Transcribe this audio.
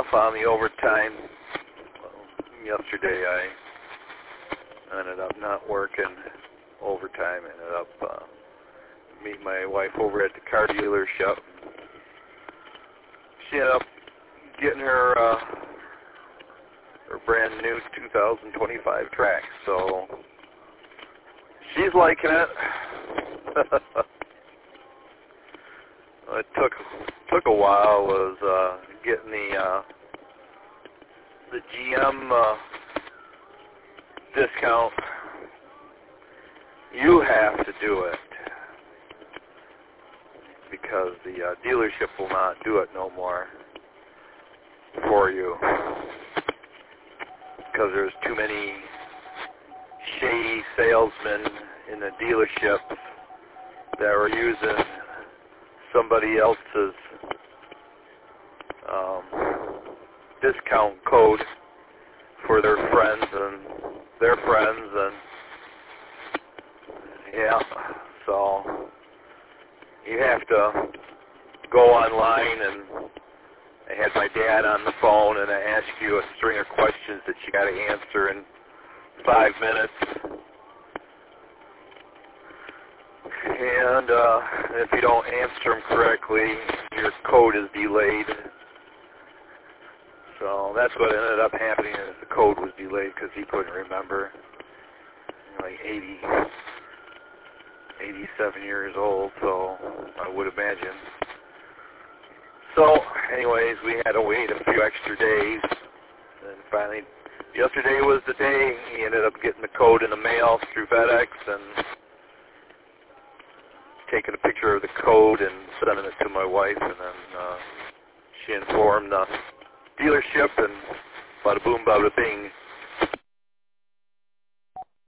on the overtime. Yesterday I ended up not working overtime. Ended up meeting my wife over at the car dealership. She ended up getting her brand new 2025 track, so she's liking it. It took a while. Was getting the GM discount. You have to do it because the dealership will not do it no more for you because there's too many shady salesmen in the dealership that were using somebody else's discount code for their friends and their friends, and yeah, so you have to go online, and I had my dad on the phone, and I ask you a string of questions that you got to answer in 5 minutes. And if you don't answer them correctly, your code is delayed. So that's what ended up happening, is the code was delayed because he couldn't remember. Like 87 years old, so I would imagine. So, anyways, we had to wait a few extra days. And finally, yesterday was the day. He ended up getting the code in the mail through FedEx and taking a picture of the code and sending it to my wife, and then she informed the dealership, and bada boom, bada bing,